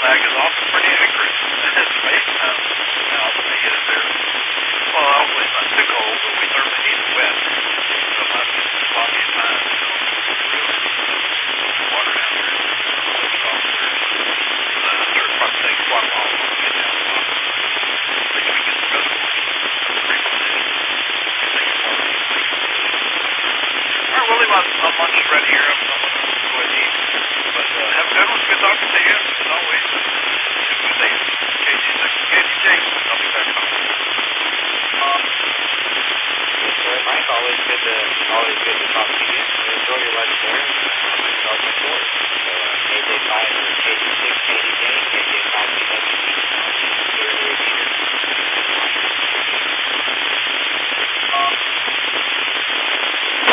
mag is often pretty accurate. It's amazing how often they get it there. Well, hopefully it's not too cold, but we certainly need it wet. So it might be sloppy at times, really water down there. It's off there. I'm sure it probably takes quite a while to get down the bottom. At least we get the reservoir frequently. All right, Willie, my lunch is ready here. I'm going to go ahead and eat. But have a good one. It's good talking to you, as always. Have a good day. KDJ.com. Yes, sir, Mike. Always good to talk to you. Enjoy your lunch there. Start the course. So, KJ5